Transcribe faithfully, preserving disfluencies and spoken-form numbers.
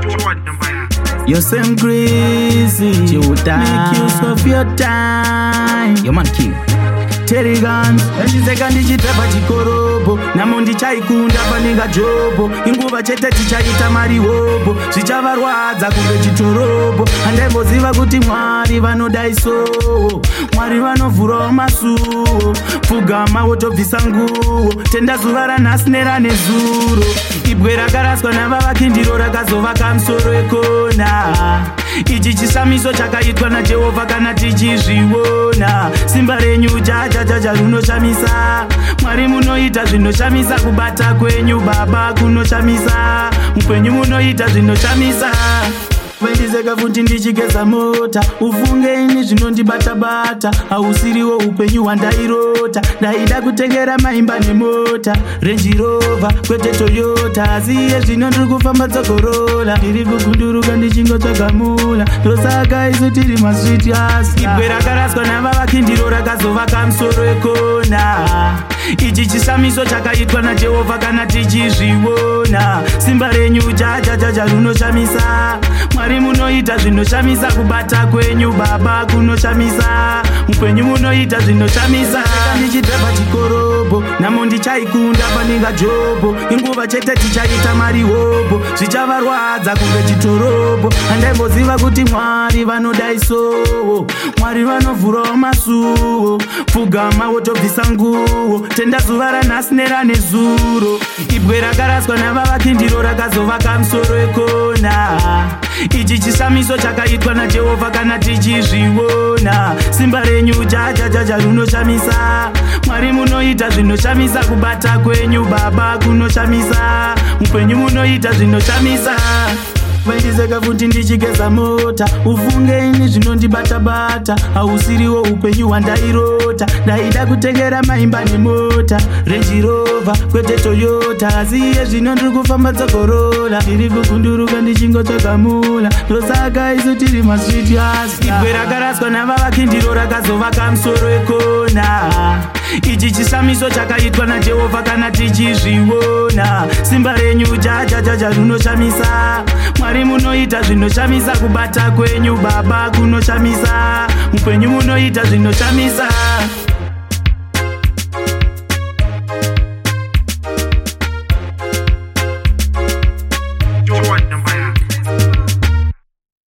You're so crazy. Make use of your time. Your man king. Terry Guns, ndizeka ndichitapa chikorobo namo ndichaikunda paninga jobo inguva chete tichaita marihobo zvichavarwadza kunge chitorobo handemboziva kuti Mwari vanodaisowo Mwari vanovhurawo masuwo pfugama wotobvisa nguwo tenda zuva ranhasi neranezuro ibwe rakaraswa navavaki ndiro rakazovaka musoro ekona ichi chishamiso chakaitwa naJehovha kana tichizviona simba renyu jajajaja runoshamisa Mwari munoita zvinoshamisa kubata kwenyu baba kunoshamisa mupenyu munoita zvinoshamisa Wendizeka futi ndichigeza mota ufunge ini zvinondibata-bata hausiriwo upenyu hwandairota ndaida kutengera maimba nemota Range Rover kwete Toyota asiye zvino ndiri kufamba dzogorola ndiri kugunduruka ndichingotsvagamula ndosaka isu tiri masviti asi ibwe rakaraswa navavaki ndiro rakazovaka musoro ekona ichi chishamiso chakaitwa naJehovha kana tichizviona simba renyu jajajaja runoshamisa Mwari munoita zvinoshamisa kubata kwenyu baba kunoshamisa mupenyu munoita zvinoshamisa ndichidhapa chikorobo namo ndichaikunda paninga jobo inguva chete tichaita marihobo zvichavarwadza kunge chitorobo handemboziva kuti Mwari vanodaisowo Mwari vanovhurawo masuwo pfugama wotobvisa nguwo tenda zuva ranhasi neranezuro ibwe rakaraswa navavaki ndiro rakazovaka musoro ekona ichi chishamiso chakaitwa naJehovha kana tichizviona simba renyu jajajaja runoshamisa Mwari munoita zvinoshamisa kubata kwenyu baba kunoshamisa mupenyu munoita zvinoshamisa Wendizeka futi ndichigeza mota ufunge ini zvinondibata-bata hausiriwo upenyu hwandairota ndaida kutengera maimba nemota Range Rover kwete Toyota asiye zvino ndiri kufamba dzogorola ndiri kugunduruka ndichingotsvagamula ndosaka isu tiri masviti asi ibwe rakaraswa navavaki ndiro rakazovaka musoro ekona ichi chishamiso chakaitwa naJehovha kana tichizviona simba renyu jajajaja runoshamisa Mwari munoita zvinoshamisa kubata kwenyu baba kunoshamisa mupenyu munoita zvinoshamisa